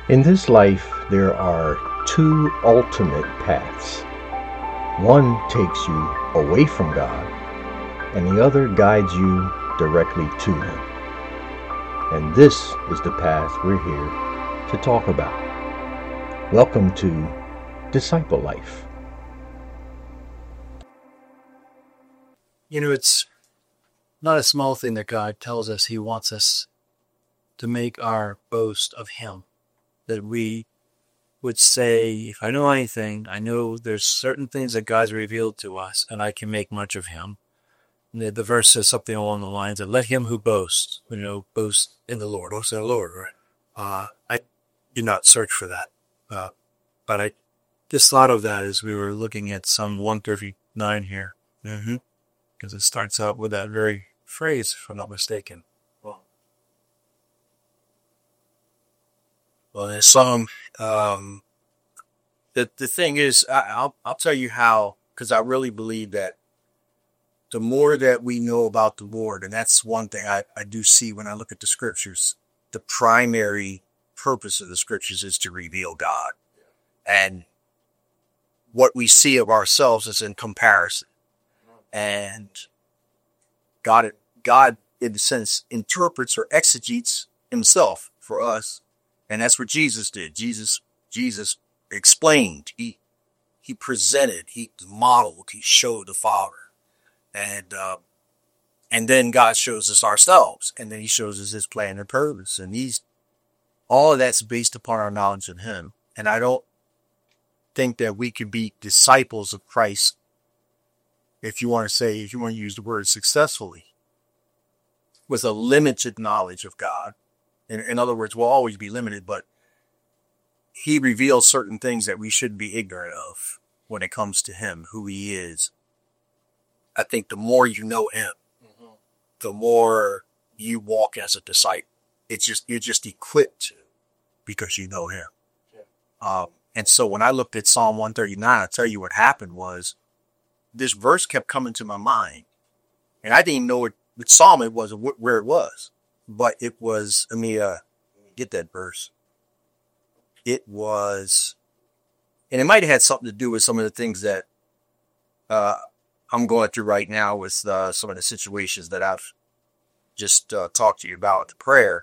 In this life, there are two ultimate paths. One takes you away from God, and the other guides you directly to Him. And this is the path we're here to talk about. Welcome to Disciple Life. You know, it's not a small thing that God tells us He wants us to make our boast of Him. That we would say, if I know anything, I know there's certain things that God's revealed to us, and I can make much of Him. And the verse says something along the lines of, let him who boasts, boast in the Lord. Boast in the Lord, right? I do not search for that. But I just thought of that as we were looking at Psalm 139 here. Because it starts out with that very phrase, if I'm not mistaken. Well, in Psalm, the thing is, I'll tell you how, because I really believe that the more that we know about the Lord, and that's one thing I do see when I look at the scriptures, the primary purpose of the scriptures is to reveal God. And what we see of ourselves is in comparison. And God, in a sense, interprets or exegetes Himself for us. And that's what Jesus did. Jesus explained. He presented. He modeled. He showed the Father. And then God shows us ourselves. And then He shows us His plan and purpose. And all of that's based upon our knowledge of Him. And I don't think that we can be disciples of Christ, if you want to use the word successfully, with a limited knowledge of God. In other words, we'll always be limited, but He reveals certain things that we shouldn't be ignorant of when it comes to Him, who He is. I think the more you know Him, the more you walk as a disciple. You're just equipped to, because you know Him. Yeah. And so when I looked at Psalm 139, I'll tell you what happened was this verse kept coming to my mind. And I didn't even know what Psalm it was or where it was. But it was, let me get that verse. It was, and it might have had something to do with some of the things that I'm going through right now with some of the situations that I've just talked to you about the prayer.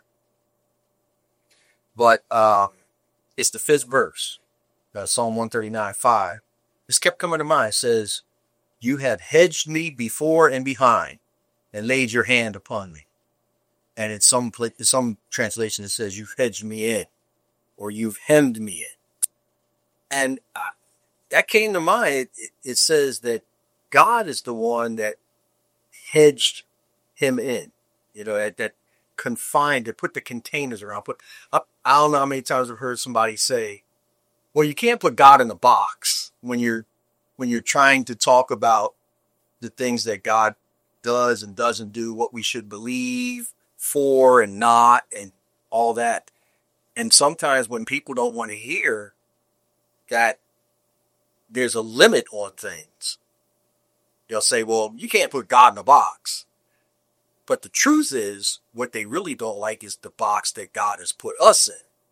But it's the fifth verse, Psalm 139:5. This kept coming to mind. It says, you have hedged me before and behind and laid your hand upon me. And in some translation, it says, you've hedged me in, or you've hemmed me in. And that came to mind. It says that God is the one that hedged him in, that confined, that put the containers around. I don't know how many times I've heard somebody say, well, you can't put God in a box when you're trying to talk about the things that God does and doesn't do, what we should believe for and not, and all that. And sometimes when people don't want to hear that there's a limit on things, they'll say, well, you can't put God in a box. But the truth is, what they really don't like is the box that God has put us in.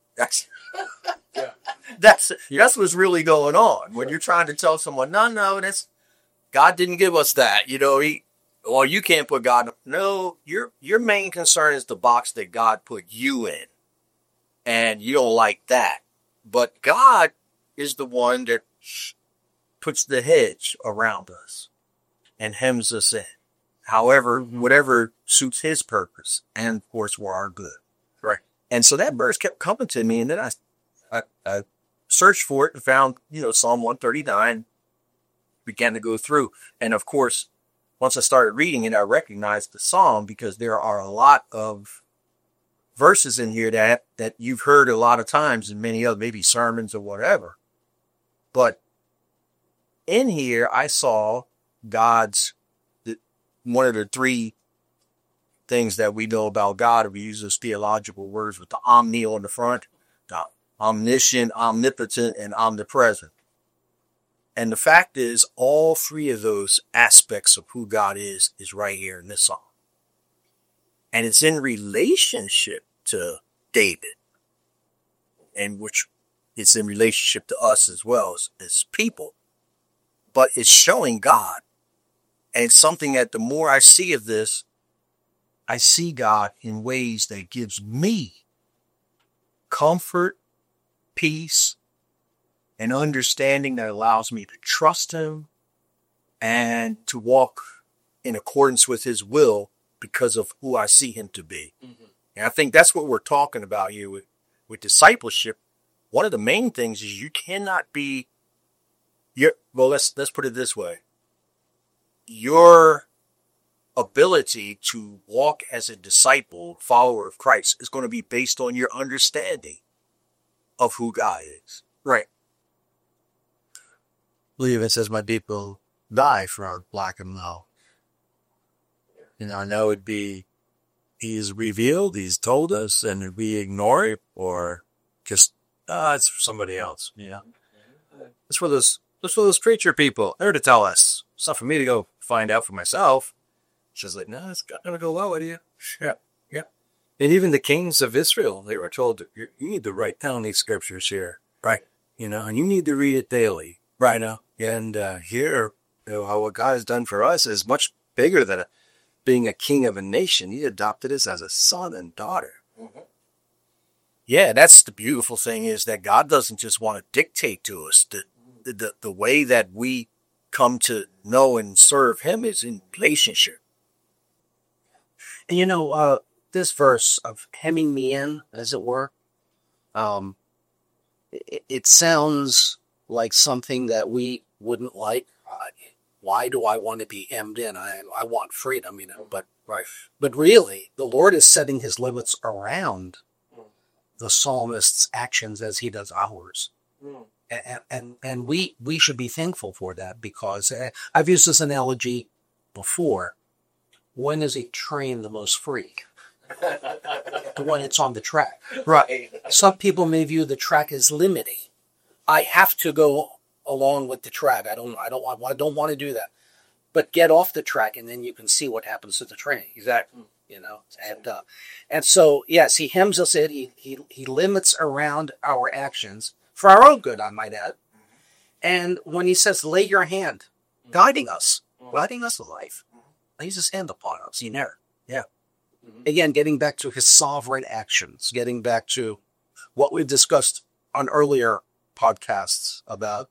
That's what's really going on. When you're trying to tell someone, no, God didn't give us that. You can't put God in. No, your main concern is the box that God put you in. And you don't like that. But God is the one that puts the hedge around us and hems us in. However, whatever suits His purpose and, of course, for our good. Right. And so that verse kept coming to me, and then I searched for it and found, Psalm 139, began to go through. And, of course, once I started reading it, I recognized the Psalm, because there are a lot of verses in here that you've heard a lot of times in many other, maybe sermons or whatever. But in here, I saw one of the three things that we know about God, if we use those theological words with the omni on the front, the omniscient, omnipotent, and omnipresent. And the fact is, all three of those aspects of who God is right here in this psalm. And it's in relationship to David. and which is in relationship to us as well as people. But it's showing God. And it's something that the more I see of this, I see God in ways that gives me comfort, peace, and understanding that allows me to trust him and to walk in accordance with his will because of who I see him to be. Mm-hmm. And I think that's what we're talking about here with discipleship. One of the main things is you cannot be let's put it this way. Your ability to walk as a disciple, follower of Christ, is going to be based on your understanding of who God is. Right. I believe it says, my people die for lack of knowledge. I know it'd be, he's revealed, he's told us, and we ignore it, or just, it's for somebody else. Yeah. It's for those preacher people. They're to tell us. It's not for me to go find out for myself. She's like, no, it's not going to go well with you. Yeah. Yeah. And even the kings of Israel, they were told, you need to write down these scriptures here. Right. And you need to read it daily. Right. And here, what God has done for us is much bigger than being a king of a nation. He adopted us as a son and daughter. Mm-hmm. Yeah, that's the beautiful thing, is that God doesn't just want to dictate to us. The way that we come to know and serve him is in relationship. And this verse of hemming me in, as it were, it sounds like something that we wouldn't like. Why do I want to be hemmed in? I want freedom, but really, the Lord is setting his limits around the psalmist's actions as he does ours. And we should be thankful for that, because I've used this analogy before. When is a train the most free? When it's on the track. Right. Some people may view the track as limiting. I have to go along with the track. I don't want to do that. But get off the track, and then you can see what happens to the train. Exactly. It's hemmed up. And so, yes, he hems us in. He limits around our actions for our own good, I might add. And when he says, lay your hand, guiding us to life, lays his hand upon us. Yeah. Again, getting back to his sovereign actions, getting back to what we've discussed on earlier podcasts about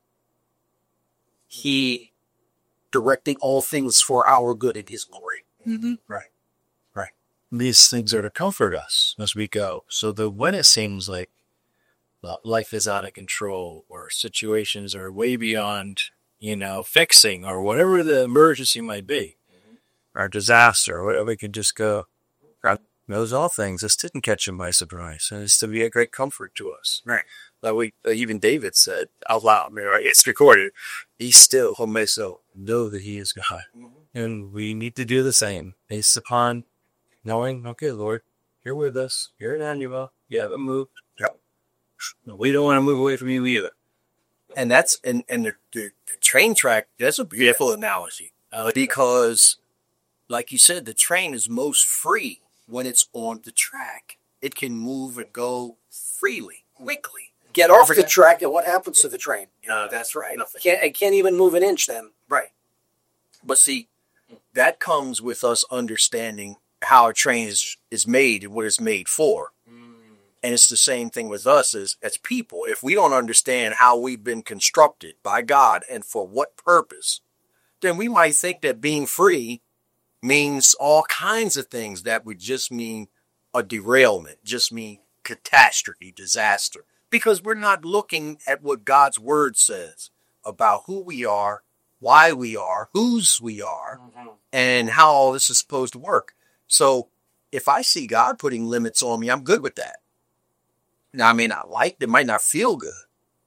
he directing all things for our good in his glory. Mm-hmm. Right. These things are to comfort us as we go. So that when it seems like life is out of control, or situations are way beyond, fixing, or whatever the emergency might be, or disaster, or whatever, we can just go, God knows all things. This didn't catch him by surprise. And it's to be a great comfort to us. Right. Like even David said out loud, right? It's recorded. Be still, O my soul, know that he is God. Mm-hmm. And we need to do the same, based upon knowing, okay, Lord, you're with us. You're Emmanuel. You haven't moved. Yep. We don't want to move away from you either. And that's, and the train track, that's a beautiful analogy. Because, like you said, the train is most free when it's on the track. It can move and go freely, quickly. Get off the track, and what happens to the train? That's right. It can't even move an inch then. Right. But see, that comes with us understanding how a train is made and what it's made for. And it's the same thing with us as people. If we don't understand how we've been constructed by God and for what purpose, then we might think that being free means all kinds of things that would just mean a derailment, just mean catastrophe, disaster. Because we're not looking at what God's word says about who we are, why we are, whose we are, and how all this is supposed to work. So if I see God putting limits on me, I'm good with that. Now, I may not like it, might not feel good.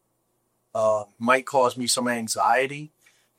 Might cause me some anxiety.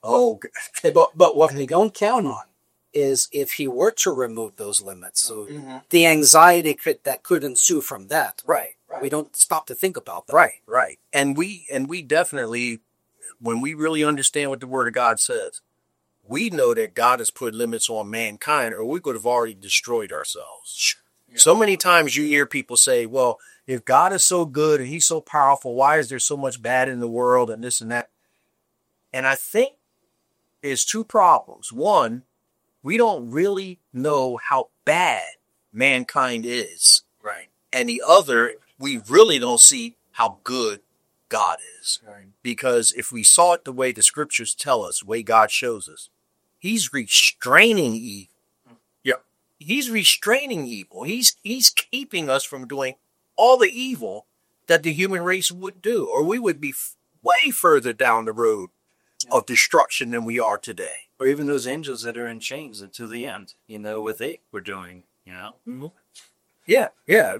But what we don't count on is if he were to remove those limits. So the anxiety that could ensue from that. Right. We don't stop to think about that. Right. And we definitely, when we really understand what the Word of God says, we know that God has put limits on mankind, or we could have already destroyed ourselves. Yeah. So many times you hear people say, well, If God is so good and he's so powerful, why is there so much bad in the world and this and that? And I think there's two problems. One, we don't really know how bad mankind is. Right. And the other, we really don't see how good God is. Right. Because if we saw it the way the scriptures tell us, the way God shows us, he's restraining evil. Yeah. He's restraining evil. He's keeping us from doing all the evil that the human race would do, or we would be way further down the road of destruction than we are today. Or even those angels that are in chains until the end, what they were doing, Mm-hmm. Yeah.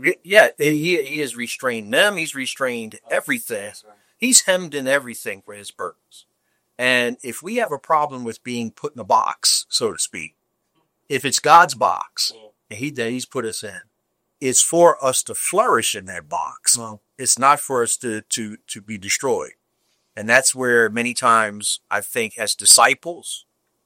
He has restrained them. He's restrained everything. He's hemmed in everything for his purpose. And if we have a problem with being put in a box, so to speak, if it's God's box that he's put us in, it's for us to flourish in that box. It's not for us to be destroyed. And that's where many times I think as disciples,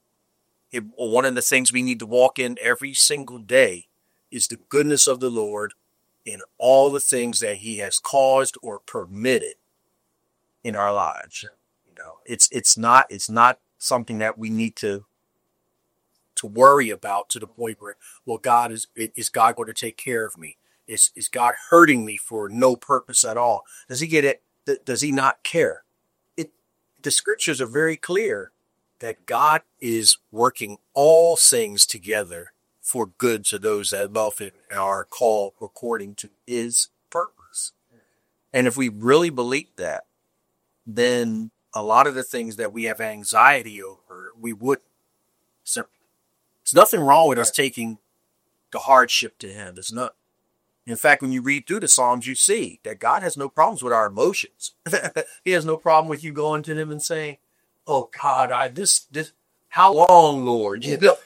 one of the things we need to walk in every single day is the goodness of the Lord in all the things that he has caused or permitted in our lives. It's not something that we need to worry about to the point where, well, is God going to take care of me? Is God hurting me for no purpose at all? Does he get it? Does he not care? The scriptures are very clear that God is working all things together for good to those that love him and are called according to his purpose. And if we really believe that, then a lot of the things that we have anxiety over, we wouldn't. So there's nothing wrong with us taking the hardship to him. There's not. In fact, when you read through the Psalms, you see that God has no problems with our emotions. He has no problem with you going to him and saying, "Oh God, this, how long, Lord?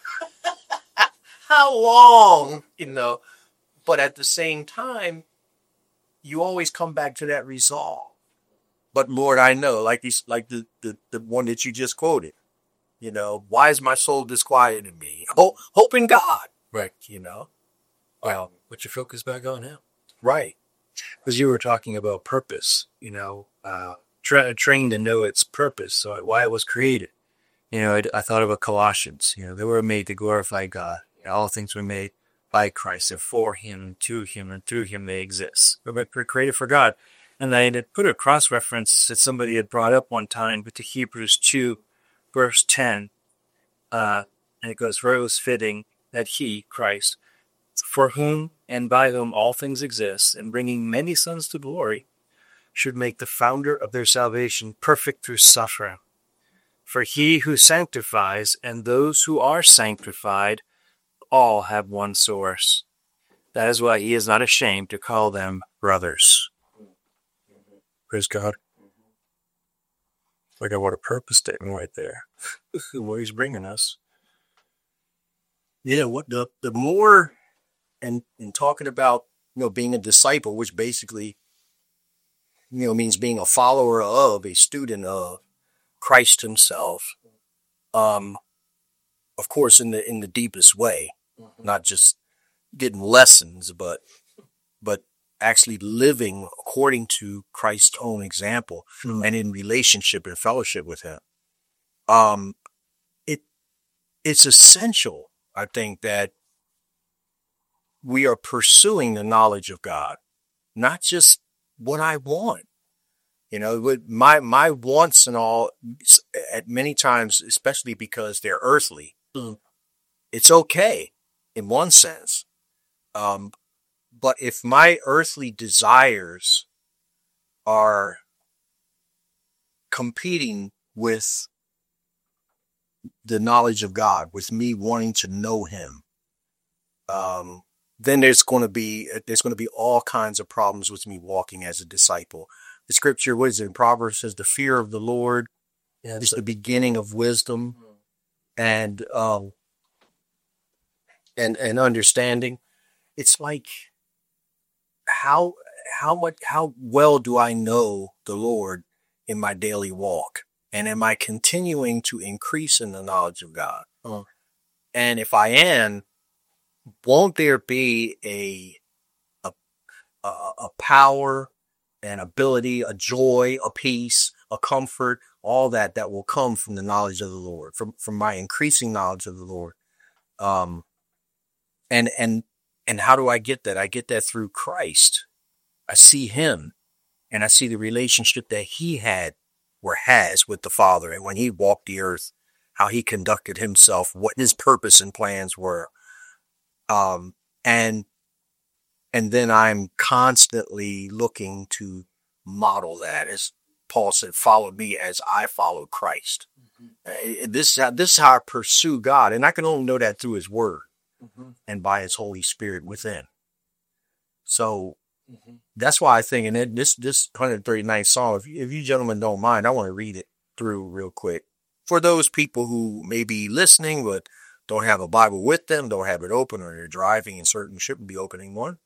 How long? But at the same time, you always come back to that resolve. But Lord, I know, like the one that you just quoted. Why is my soul disquieted in me? Hope in God. Right. Well, put your focus back on him. Right. Because you were talking about purpose, trained to know its purpose, so why it was created. I thought about Colossians. They were made to glorify God. All things were made by Christ. They're for him, to him, and through him they exist. We're created for God. And I had put a cross-reference that somebody had brought up one time with the Hebrews 2, verse 10. And it goes, for it was fitting that he, Christ, for whom and by whom all things exist, and bringing many sons to glory, should make the founder of their salvation perfect through suffering. For he who sanctifies and those who are sanctified all have one source. That is why he is not ashamed to call them brothers. Praise God. Like what a purpose statement right there. Where he's bringing us. Yeah, what the more, and talking about, being a disciple, which basically, means being a follower of, a student of Christ himself. Of course, in the deepest way, not just getting lessons, but actually living according to Christ's own example and in relationship and fellowship with him. It's essential, I think, that we are pursuing the knowledge of God, not just what I want. With my wants and all, at many times, especially because they're earthly, it's okay in one sense. But if my earthly desires are competing with the knowledge of God, with me wanting to know him, then there's going to be all kinds of problems with me walking as a disciple. The scripture, what is it in Proverbs, says the fear of the Lord is the beginning of wisdom and understanding. It's like, how well do I know the Lord in my daily walk? And am I continuing to increase in the knowledge of God? And if I am, won't there be a a power, an ability, a joy, a peace, a comfort, all that will come from the knowledge of the Lord, from my increasing knowledge of the Lord. And how do I get that? I get that through Christ. I see him and I see the relationship that he had or has with the Father. And when he walked the earth, how he conducted himself, what his purpose and plans were. And then I'm constantly looking to model that, as Paul said, follow me as I follow Christ. This is how I pursue God. And I can only know that through his word and by his Holy Spirit within. So that's why I think, and this 139th Psalm, if you gentlemen don't mind, I want to read it through real quick. For those people who may be listening, but don't have a Bible with them, don't have it open, or they're driving and certainly shouldn't be opening one.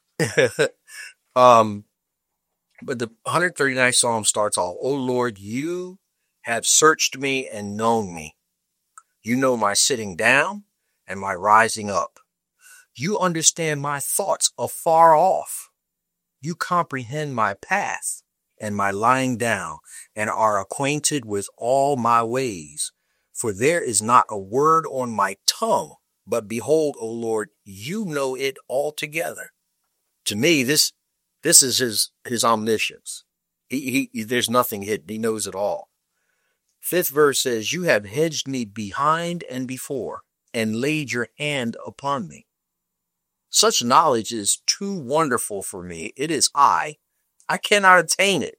But the 139th Psalm starts off, O Lord, you have searched me and known me. You know my sitting down and my rising up. You understand my thoughts afar off. You comprehend my path and my lying down, and are acquainted with all my ways. For there is not a word on my tongue, but behold, O Lord, you know it altogether. To me, this is his omniscience. He there's nothing hidden. He knows it all. 5th verse says, you have hedged me behind and before, and laid your hand upon me. Such knowledge is too wonderful for me. It is I cannot attain it.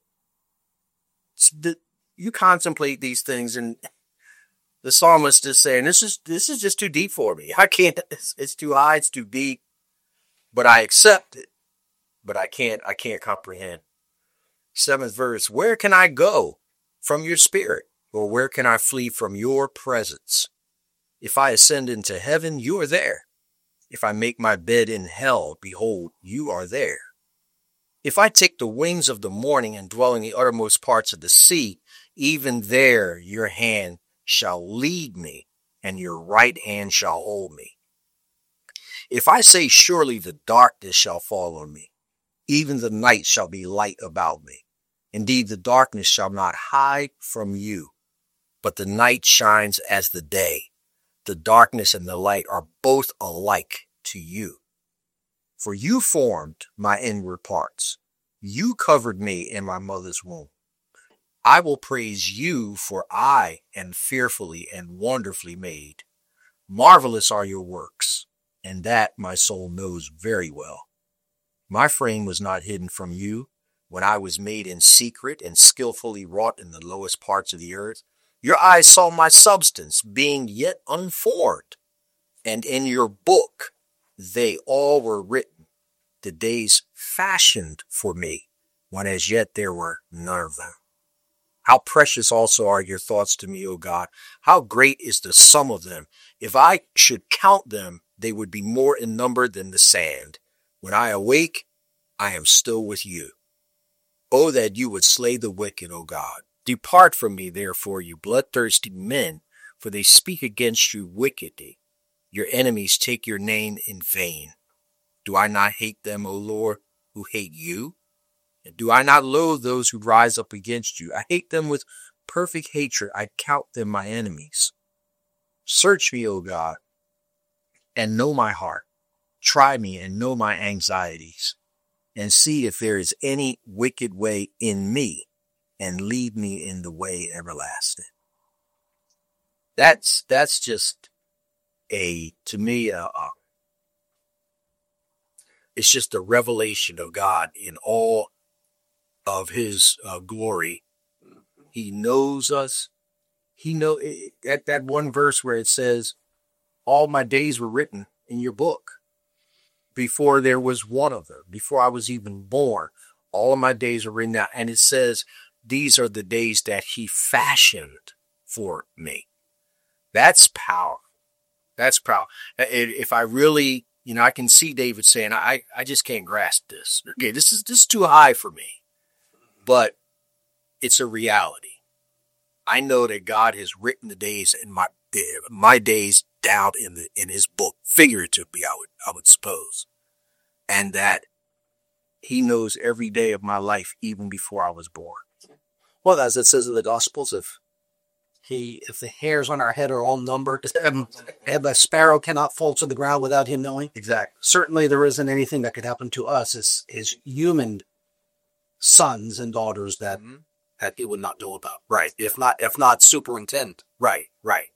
You contemplate these things, and the psalmist is saying, this is just too deep for me. I can't, it's too high, it's too deep, but I accept it, but I can't comprehend. 7th verse, where can I go from your spirit? Or where can I flee from your presence? If I ascend into heaven, you are there. If I make my bed in hell, behold, you are there. If I take the wings of the morning and dwell in the uttermost parts of the sea, even there your hand shall lead me, and your right hand shall hold me. If I say, surely the darkness shall fall on me, even the night shall be light about me. Indeed, the darkness shall not hide from you, but the night shines as the day. The darkness and the light are both alike to you. For you formed my inward parts. You covered me in my mother's womb. I will praise you, for I am fearfully and wonderfully made. Marvelous are your works, and that my soul knows very well. My frame was not hidden from you when I was made in secret and skillfully wrought in the lowest parts of the earth. Your eyes saw my substance, being yet unformed, and in your book they all were written, the days fashioned for me, when as yet there were none of them. How precious also are your thoughts to me, O God. How great is the sum of them. If I should count them, they would be more in number than the sand. When I awake, I am still with you. Oh, that you would slay the wicked, O God. Depart from me, therefore, you bloodthirsty men, for they speak against you wickedly. Your enemies take your name in vain. Do I not hate them, O Lord, who hate you? And do I not loathe those who rise up against you? I hate them with perfect hatred. I count them my enemies. Search me, O God, and know my heart. Try me and know my anxieties, and see if there is any wicked way in me, and lead me in the way everlasting. That's just to me, it's just a revelation of God in all of his glory. He knows us. At that one verse where it says, all my days were written in your book before there was one of them, before I was even born, all of my days are written down. And it says, these are the days that he fashioned for me. That's power. That's power. If I really, I can see David saying, I just can't grasp this. Okay, this is too high for me. But it's a reality. I know that God has written the days in my days down in his book, figuratively, I would suppose. And that he knows every day of my life, even before I was born. Well, as it says in the Gospels, if the hairs on our head are all numbered, and a sparrow cannot fall to the ground without him knowing. Exactly. Certainly, there isn't anything that could happen to us as human sons and daughters that he would not know about. Right. If not superintend. Right.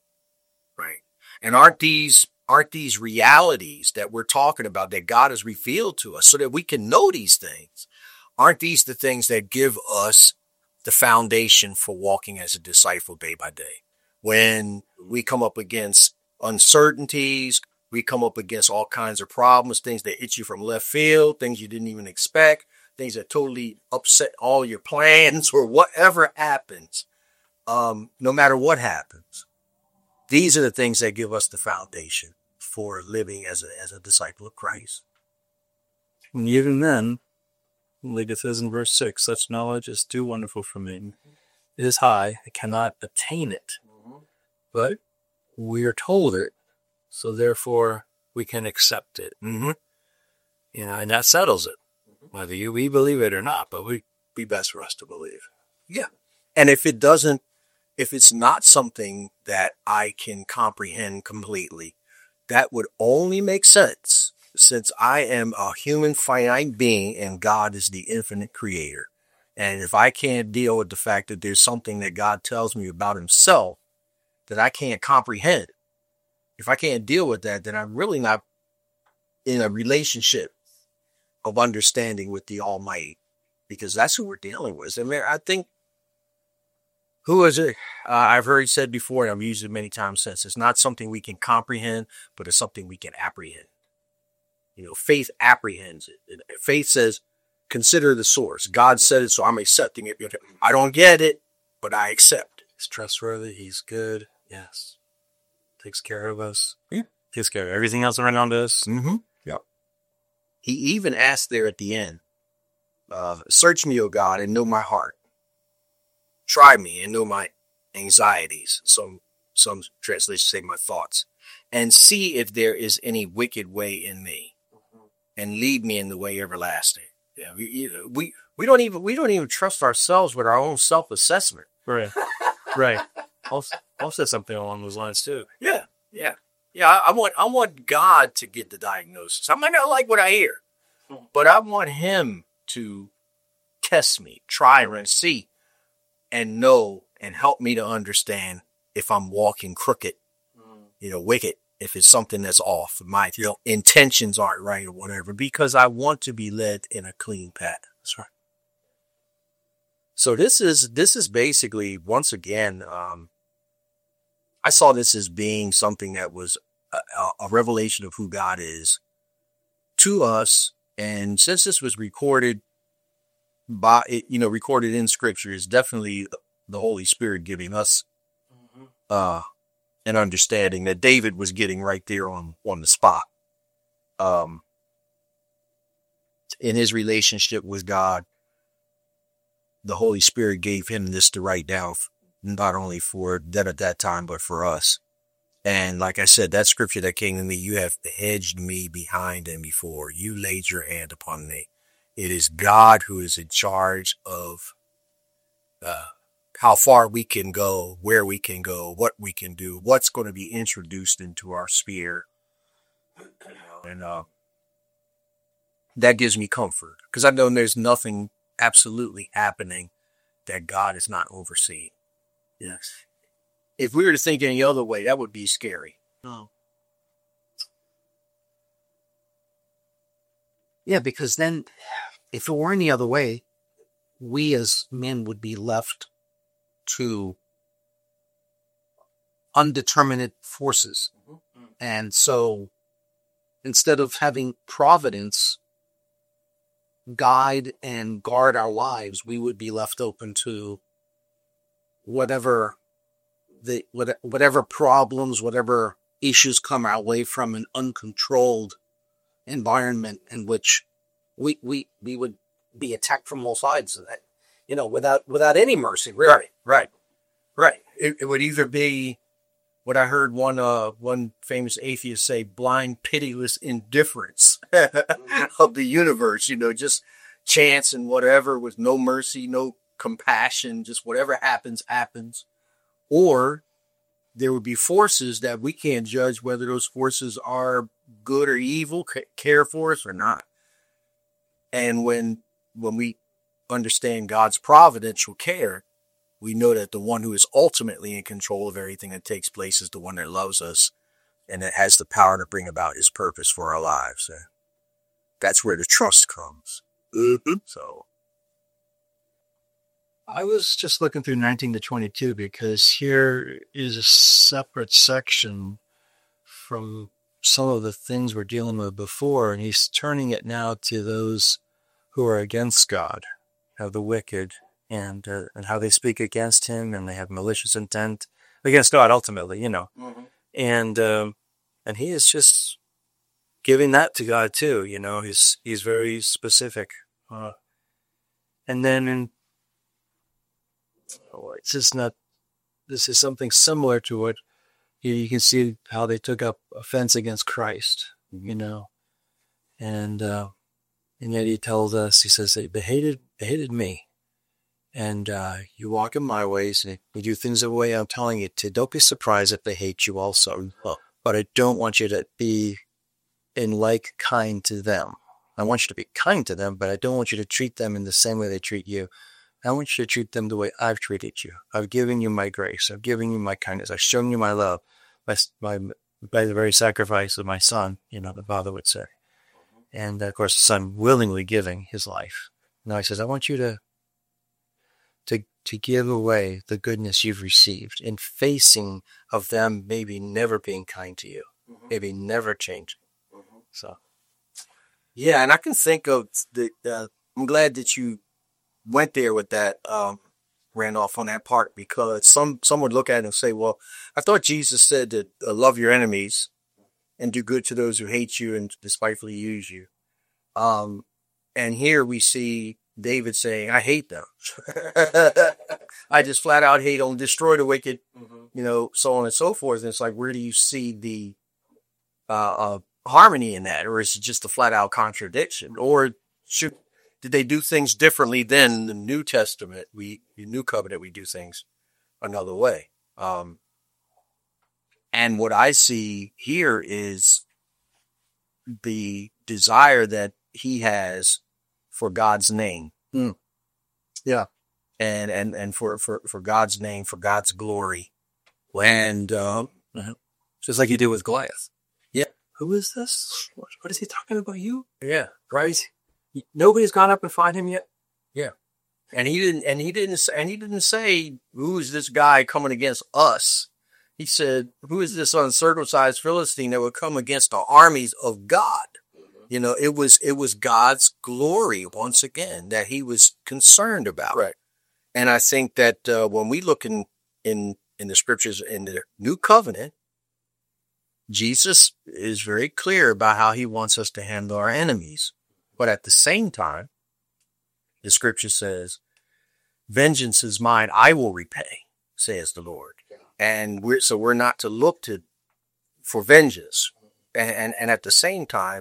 And aren't these realities that we're talking about that God has revealed to us so that we can know these things? Aren't these the things that give us the foundation for walking as a disciple day by day? When we come up against uncertainties, we come up against all kinds of problems, things that hit you from left field, things you didn't even expect, things that totally upset all your plans or whatever happens, no matter what happens. These are the things that give us the foundation for living as a disciple of Christ. And even then, like it says in verse 6, such knowledge is too wonderful for me. It is high, I cannot attain it. But we are told it, so therefore we can accept it. Mm-hmm. And that settles it. Whether we believe it or not, but we be best for us to believe. Yeah. And if it's not something that I can comprehend completely, that would only make sense since I am a human finite being and God is the infinite creator. And if I can't deal with the fact that there's something that God tells me about himself that I can't comprehend, if I can't deal with that, then I'm really not in a relationship of understanding with the Almighty, because that's who we're dealing with. I mean, I think, who is it? I've heard it said before, and I've used it many times since. It's not something we can comprehend, but it's something we can apprehend. Faith apprehends it. Faith says, consider the source. God said it, so I'm accepting it. I don't get it, but I accept it. He's trustworthy. He's good. Yes. Takes care of us. Yeah. Takes care of everything else around us. Mm-hmm. Yep. He even asked there at the end, search me, O God, and know my heart. Try me and know my anxieties. Some translations say my thoughts. And see if there is any wicked way in me. And lead me in the way everlasting. Yeah, we don't even trust ourselves with our own self-assessment. Right. Right. I'll say something along those lines too. Yeah. I want God to get the diagnosis. I might not like what I hear, but I want him to test me, try and see, and know, and help me to understand if I'm walking crooked, wicked, if it's something that's off, my intentions aren't right or whatever, because I want to be led in a clean path. That's right. So this is basically, once again, I saw this as being something that was a revelation of who God is to us. And since this was recorded recorded in Scripture, is definitely the Holy Spirit giving us an understanding that David was getting right there on the spot. In his relationship with God, the Holy Spirit gave him this to write down, not only for them at that time, but for us. And like I said, that scripture that came to me, you have hedged me behind and before. You laid your hand upon me. It is God who is in charge of how far we can go, where we can go, what we can do, what's going to be introduced into our sphere. And that gives me comfort, because I know there's nothing absolutely happening that God is not overseeing. Yes. If we were to think any other way, that would be scary. No. Yeah, because then if it were any other way, we as men would be left to undeterminate forces. And so instead of having providence guide and guard our lives, we would be left open to whatever problems, whatever issues come our way from an uncontrolled environment in which we would be attacked from all sides, without any mercy, really. Right. It would either be what I heard one famous atheist say, blind, pitiless indifference of the universe, chance and whatever with no mercy, no compassion, just whatever happens, happens. Or there would be forces that we can't judge whether those forces are good or evil, care for us or not. And when we understand God's providential care, we know that the one who is ultimately in control of everything that takes place is the one that loves us and that has the power to bring about his purpose for our lives. That's where the trust comes. So I was just looking through 19 to 22 because here is a separate section from some of the things we're dealing with before, and he's turning it now to those who are against God, of the wicked, and how they speak against him, and they have malicious intent against God ultimately, Mm-hmm. And he is just giving that to God too, he's very specific. And then this is something similar to what you can see how they took up offense against Christ, and yet he tells us, he says, they hated me. And you walk in my ways and you do things the way I'm telling you to. Don't be surprised if they hate you also. But I don't want you to be in like kind to them. I want you to be kind to them, but I don't want you to treat them in the same way they treat you. I want you to treat them the way I've treated you. I've given you my grace. I've given you my kindness. I've shown you my love by the very sacrifice of my son, the Father would say. And of course, the Son willingly giving his life. Now he says, I want you to give away the goodness you've received in facing of them maybe never being kind to you, maybe never changing. So, yeah, and I can think of I'm glad that you went there with that, Randolph, on that part, because some would look at it and say, well, I thought Jesus said that love your enemies and do good to those who hate you and despitefully use you. And here we see David saying, I hate them. I just flat out hate them, destroy the wicked, so on and so forth. And it's like, where do you see the harmony in that? Or is it just a flat out contradiction? Or did they do things differently than the New Testament? The New Covenant, we do things another way. And what I see here is the desire that he has for God's name. Yeah. And for God's name, for God's glory. And, just like you did with Goliath. Yeah. Who is this? What is he talking about? You? Yeah. Right? Nobody's gone up and find him yet. Yeah. And he didn't say, who is this guy coming against us? He said, who is this uncircumcised Philistine that would come against the armies of God? It was God's glory once again that he was concerned about. Right. And I think that when we look in the scriptures in the New Covenant, Jesus is very clear about how he wants us to handle our enemies. But at the same time, the scripture says, vengeance is mine, I will repay, says the Lord. And we're not to look for vengeance. And at the same time,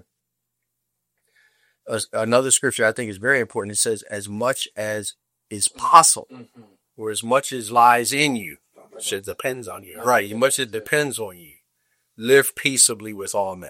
another scripture I think is very important. It says, as much as is possible, or as much as lies in you. It depends on you. Right. As much as it depends on you. Live peaceably with all men.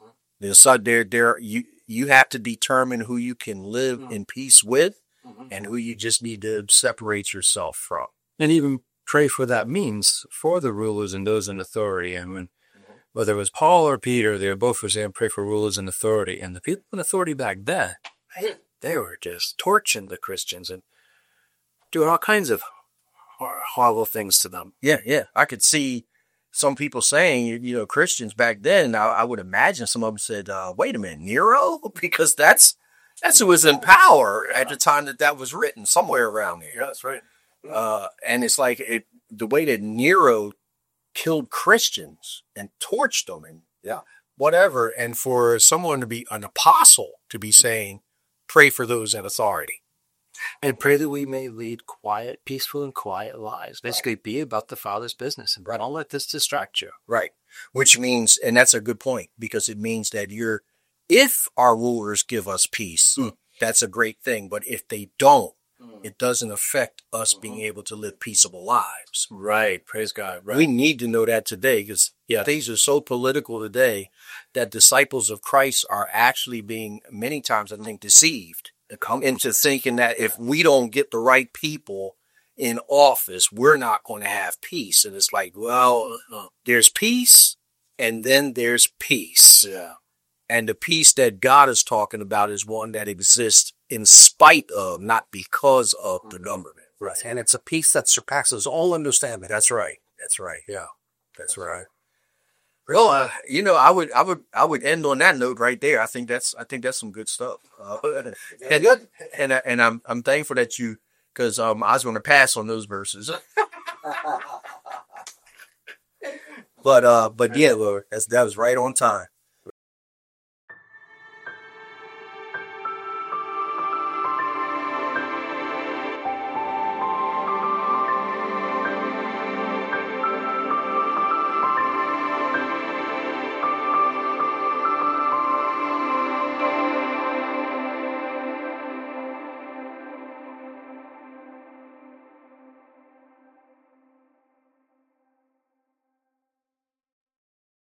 You have to determine who you can live in peace with and who you just need to separate yourself from. And even pray for that means for the rulers and those in authority. I mean, whether it was Paul or Peter, they were both saying pray for rulers in authority. And the people in authority back then, they were just torching the Christians and doing all kinds of horrible things to them. Yeah. I could see some people saying, Christians back then, I would imagine some of them said, wait a minute, Nero? Because that's who was in power at the time that was written, somewhere around there. Yeah, that's right. And it's like the way that Nero killed Christians and torched them and whatever. And for someone to be an apostle to be saying, pray for those in authority. And pray that we may lead quiet, peaceful, and quiet lives. Basically, be about the Father's business and don't let this distract you. Right. Which means, and that's a good point, because it means that if our rulers give us peace, that's a great thing. But if they don't, it doesn't affect us being able to live peaceable lives. Right. Praise God. Right. We need to know that today, because things are so political today that disciples of Christ are actually being, many times, I think, deceived into thinking that if we don't get the right people in office, we're not going to have peace. And it's like, well, there's peace and then there's peace. Yeah. And the peace that God is talking about is one that exists in spite of, not because of the government. Right. And it's a peace that surpasses all understanding. That's right. That's right. Yeah. That's right. Well, I would end on that note right there. I think that's some good stuff. And I'm thankful that you, because I was going to pass on those verses. But yeah, Lord, that was right on time.